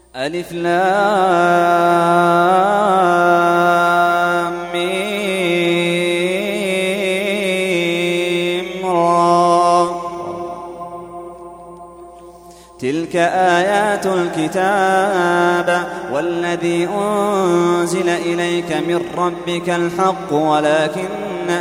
ألف لام ميم را. تلك آيات الكتاب والذي أنزل إليك من ربك الحق ولكن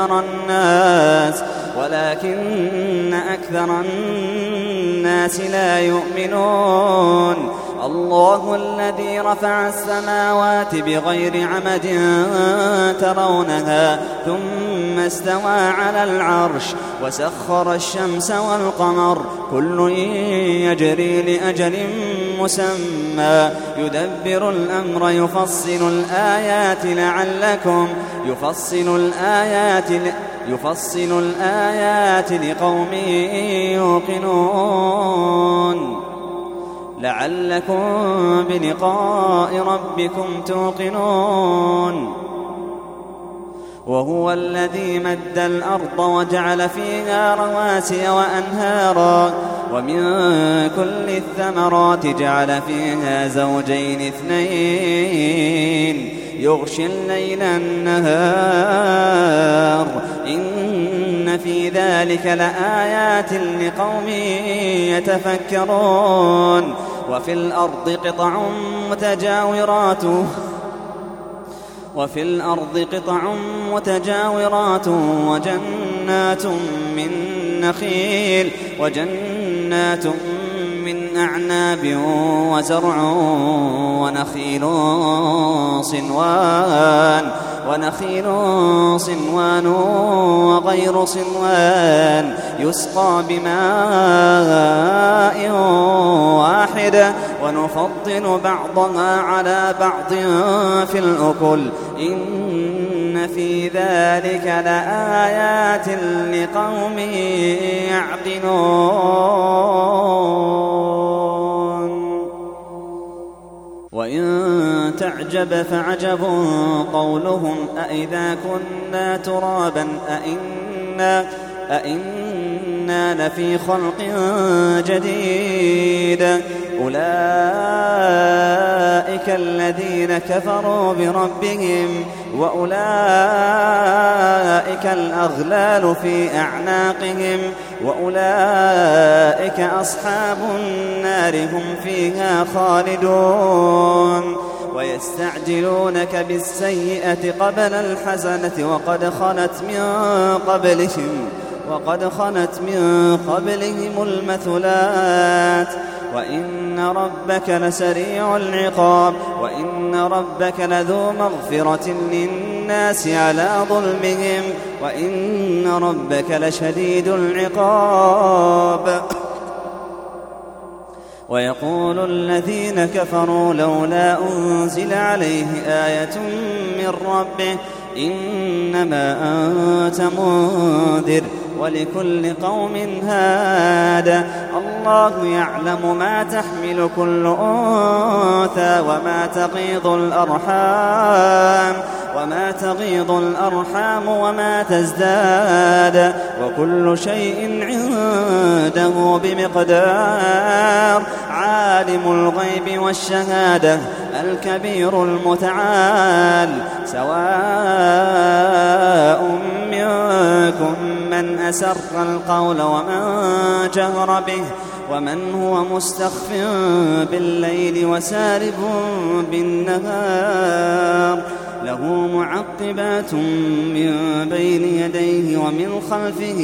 أكثر الناس لا يؤمنون. الله الذي رفع السماوات بغير عمد ترونها ثم استوى على العرش وسخر الشمس والقمر كل يجري لأجل مسمى يدبر الأمر يفصل الآيات لقوم يوقنون لعلكم بلقاء ربكم توقنون. وهو الذي مد الأرض وجعل فيها رواسي وأنهارا ومن كل الثمرات جعل فيها زوجين اثنين يغشي الليل النهار إن في ذلك لآيات لقوم يتفكرون. وفي الأرض قطع متجاورات وجنات من أعناب وزرع ونخيل صنوان وغير صنوان يسقى بماء واحد ونفضل بعضها على بعض في الأكل إن في ذلك لآيات لقوم يعقلون. وإن تعجب فعجب قولهم أإذا كنا ترابا أإنا لفي خلق جديد أولئك الذين كفروا بربهم وأولئك الأغلال في أعناقهم وأولئك أصحاب النار هم فيها خالدون. ويستعجلونك بالسيئة قبل الحسنة وقد خلت من قبلهم المثلات وإن ربك لسريع العقاب وإن ربك لذو مغفرة للناس على ظلمهم وإن ربك لشديد العقاب. ويقول الذين كفروا لولا أنزل عليه آية من ربه إنما أنت منذر ولكل قوم هاد. الله يعلم ما تحمل كل أنثى وما تغيض الأرحام وما تزداد وكل شيء عنده بمقدار. عالم الغيب والشهادة الكبير المتعال سواء منكم من أسر القول ومن جهر به ومن هو مستخف بالليل وسارب بالنهار له معقبات من بين يديه ومن خلفه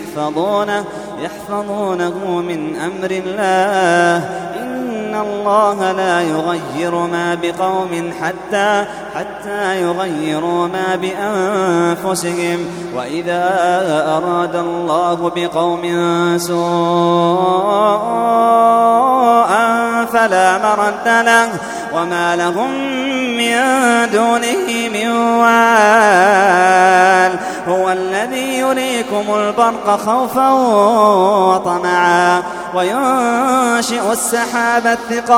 يحفظونه من أمر الله إن الله لا يغير ما بقوم حتى يغيروا ما بأنفسهم وإذا أراد الله بقوم سوءا فلا مرد له وما لهم من دونه من وال. هو الذي يريكم البرق خوفا وطمعا وينشئ السحاب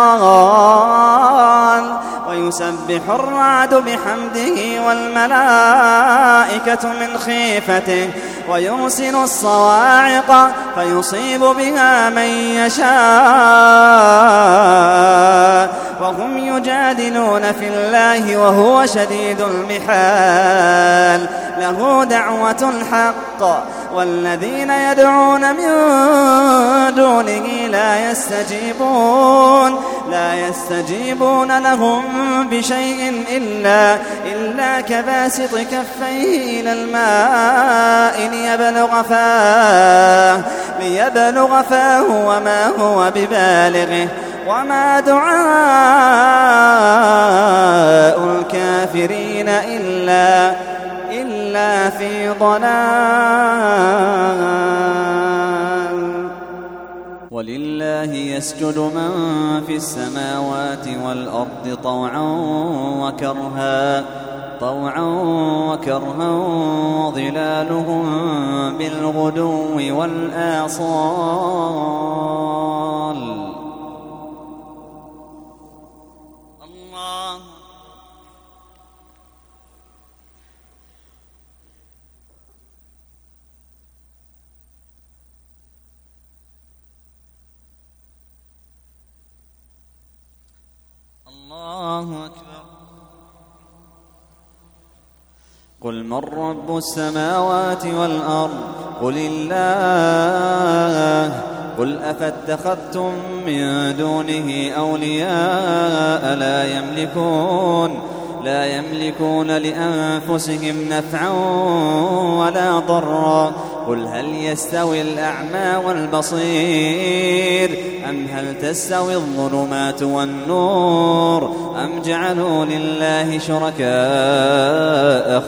الثقال ويسبح الرعد بحمده والملائكة من خيفته ويرسل الصواعق فيصيب بها من يشاء وهم يجادلون في الله وهو شديد المحال له دعوة الحق والذين يدعون من دونه لا يستجيبون لهم بشيء إلا كباسط كفيه إلى الماء ليبلغ فاه وما هو ببالغه وما دعاء الكافرين إلا في ضلال. ولله يسجد من في السماوات والأرض طوعا وكرها وظلالهم بالغدو والآصال. الله أكبر. قل من رب السماوات والأرض قل الله قل أفاتخذتم من دونه أولياء لا يملكون لأنفسهم نفعا ولا ضرا قل هل يستوي الأعمى والبصير أم هل تستوي الظلمات والنور أم جعلوا لله شركاء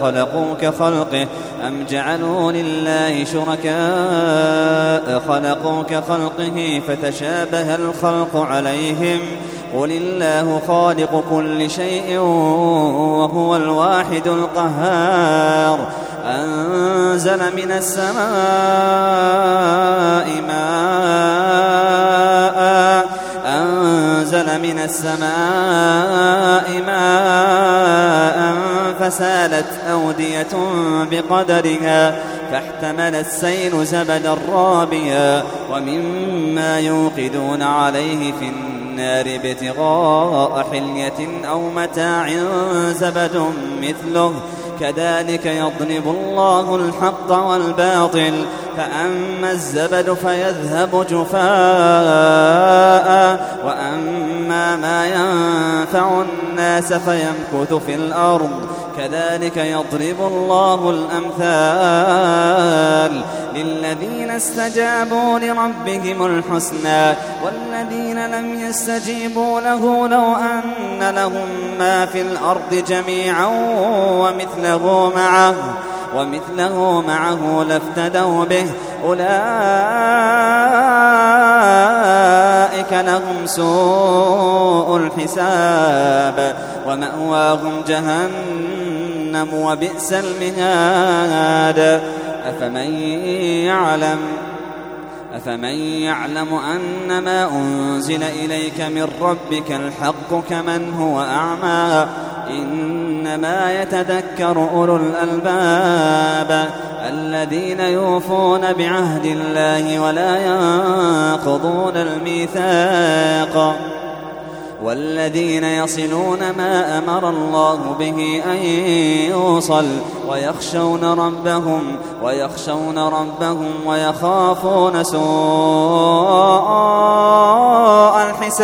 خلقوا كخلقه فتشابه الخلق عليهم قل الله خالق كل شيء وهو الواحد القهار أنزل من السماء ماء فسالت أودية بقدرها فاحتمل السيل زبدا رابيا ومما يوقدون عليه في النار ابتغاء حلية أو متاع زبد مثله كذلك يضرب الله الحق والباطل فأما الزبد فيذهب جفاء وأما ما ينفع الناس فيمكث في الأرض كذلك يضرب الله الأمثال للذين استجابوا لربهم الحسنى والذين لم يستجيبوا له لو أن لهم ما في الأرض جميعا ومثله معه لافتدوا به أولئك لهم سوء الحساب ومأواهم جهنم وبئس المهاد أفمن يعلم أنما أنزل إليك من ربك الحق كمن هو أعمى إنما يتذكر أولو الألباب الذين يوفون بعهد الله ولا ينقضون الميثاق والذين يصلون ما أمر الله به أن يوصل ويخشون ربهم ويخافون سوء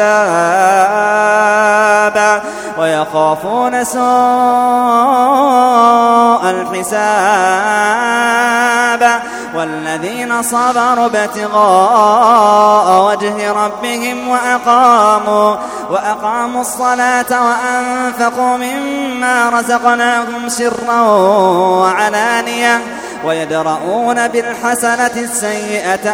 الحساب والذين صبروا ابتغاء وجه ربهم وأقاموا الصلاة وأنفقوا مما رزقناهم سرا وعلانية ويدرؤون بالحسنة السيئة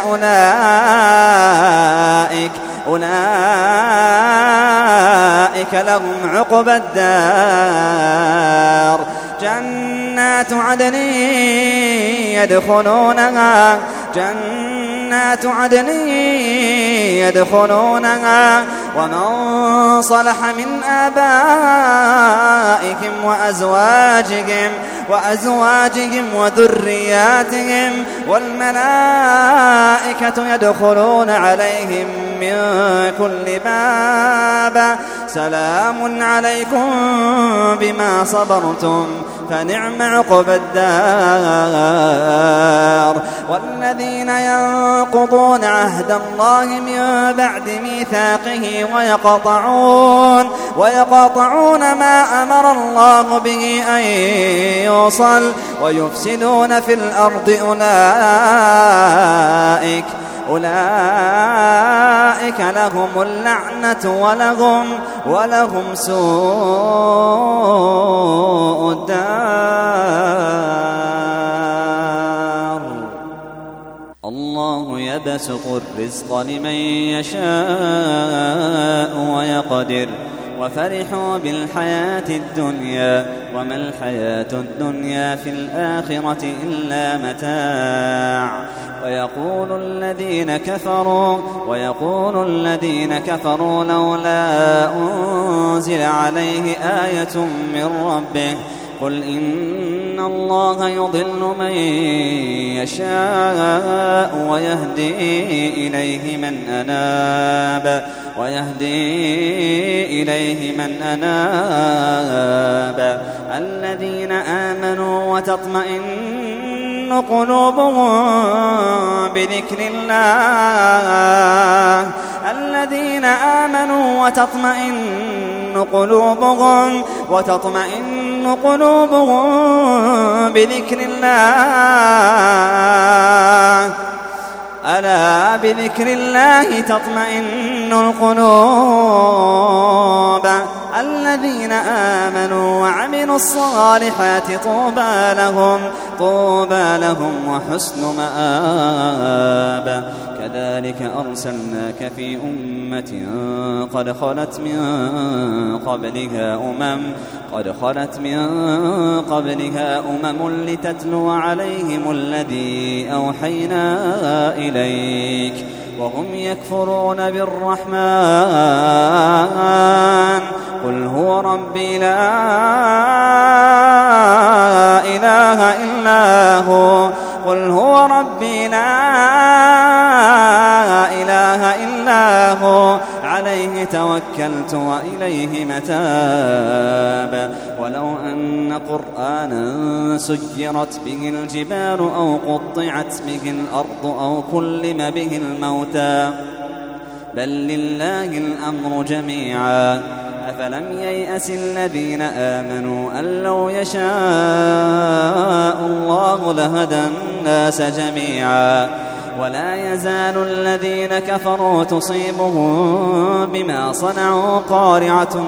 أولئك لهم عقبى الدار جنات عدن يدخلونها ومن صلح من آبائهم وأزواجهم وذرياتهم والملائكة يدخلون عليهم من كل باب سلام عليكم بما صبرتم فنعم عقبى الدار. والذين ينقضون عهد الله من بعد ميثاقه ويقطعون ما أمر الله به أن يوصل ويفسدون في الأرض أولئك لهم اللعنة ولهم سوء الدار. الله يبسط الرزق لمن يشاء ويقدر وفرحوا بالحياة الدنيا وما الحياة الدنيا في الآخرة إلا متاع. ويقول الذين كفروا لولا أنزل عليه آية من ربه قل إن الله يضل من يشاء ويهدي إليه من أناب الذين آمنوا وتطمئن قلوبهم بذكر الله الذين آمنوا وتطمئن قلوبهم بذكر الله ألا بذكر الله تطمئن القلوب الذين آمنوا وعملوا الصالحات طوبى لهم وحسن مآب. كذلك أرسلناك في أمة قد خلت من قبلها أمم لتتلو عليهم الذي أوحينا إليك وهم يكفرون بالرحمن قل هو ربي لا إله إلا هو عليه توكلت وإليه متاب. ولو أن قرآنا سيرت به الجبال أو قطعت به الأرض أو كلم به الموتى بل لله الأمر جميعا أفلم ييأس الذين آمنوا أن لو يشاء الله لهدى الناس جميعا ولا يزال الذين كفروا تصيبهم بما صنعوا قارعة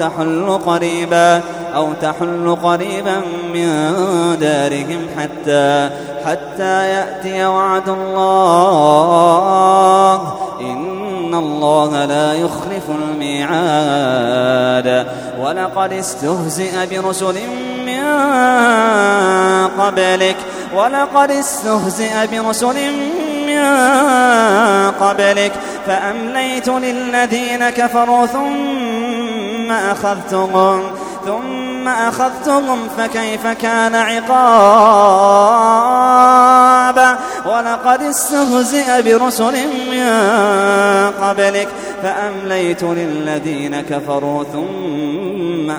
أو تحل قريبا من دارهم حتى يأتي وعد الله إن الله لا يخلف الميعاد. ولقد استهزئ برسل من قبلك فأمليت للذين كفروا ثم أخذتهم فكيف كان عقاب. ولقد استهزئ برسل من قبلك فأمليت للذين كفروا ثم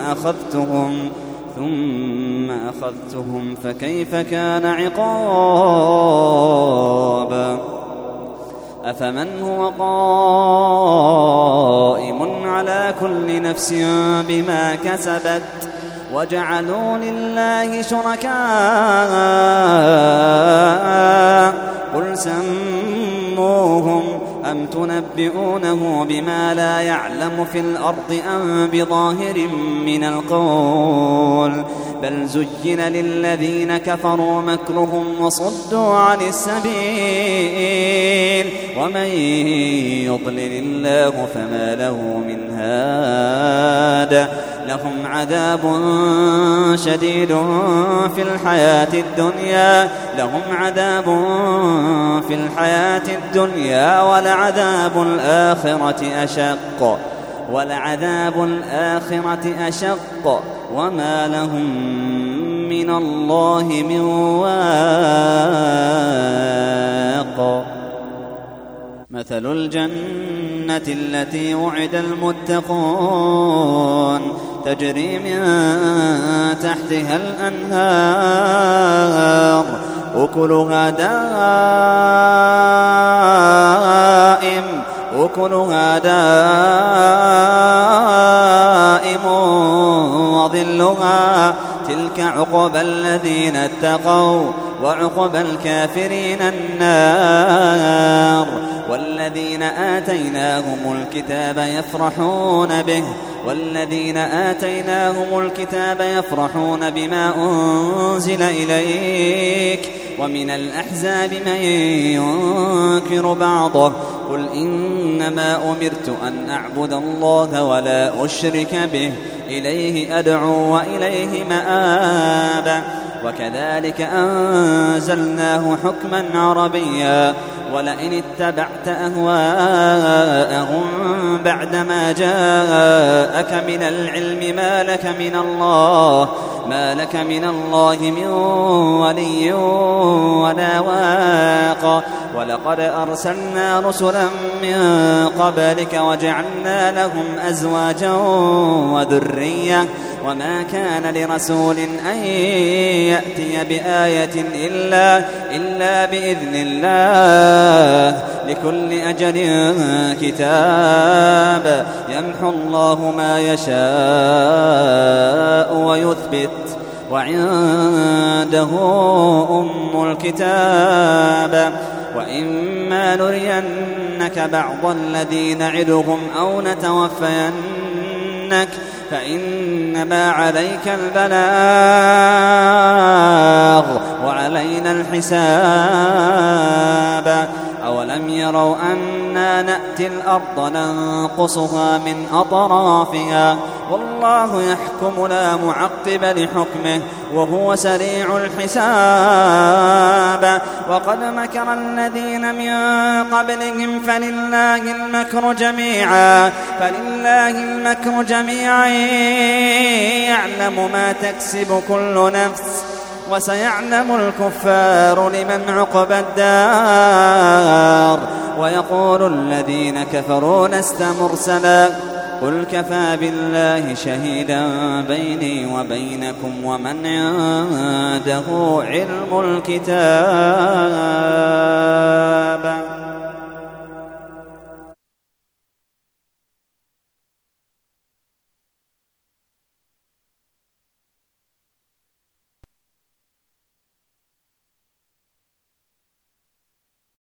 أخذتهم فكيف كان عقاب. أفمن هو قائم على كل نفس بما كسبت وجعلوا لله شركاء قل سموهم أم تنبئونه بما لا يعلم في الأرض أم بظاهر من القول بل زين للذين كفروا مكرهم وصدوا عن السبيل ومن يضلل الله فما له من هاد. لهم عذاب شديد في الحياة الدنيا ولعذاب الآخرة أشق ولعذاب الآخرة أشق وما لهم من الله من واق. مثل الجنة التي وعد المتقون تجري من تحتها الأنهار أكلها دائم وظلها تلك عقبى الذين اتقوا وعقبى الكافرين النار. والذين آتيناهم الكتاب يفرحون بما أنزل إليك ومن الأحزاب من ينكر بعضه قل إنما أمرت أن أعبد الله ولا أشرك به إليه أدعو وإليه مآب. وكذلك أنزلناه حكما عربيا ولئن اتبعت أهواءهم بعدما جاءك من العلم ما لك من الله من ولي ولا واق. ولقد أرسلنا رسلا من قبلك وجعلنا لهم أزواجا وذرية وما كان لرسول أن يأتي بآية إلا بإذن الله لكل أجل كتاب يمحو الله ما يشاء ويثبت وعنده أم الكتاب. وإما نرينك بعض الذي نعدهم أو نتوفينك فإنما عليك البلاغ وعلينا الحساب. أولم يروا أنا نأتي الأرض ننقصها من أطرافها والله يحكم لا معقب لحكمه وهو سريع الحساب. وقد مكر الذين من قبلهم فلله المكر جميعا يعلم ما تكسب كل نفس وسيعلم الكفار لمن عقبى الدار. ويقول الذين كفروا لست مرسلا قل كفى بالله شهيدا بيني وبينكم ومن عنده علم الكتاب.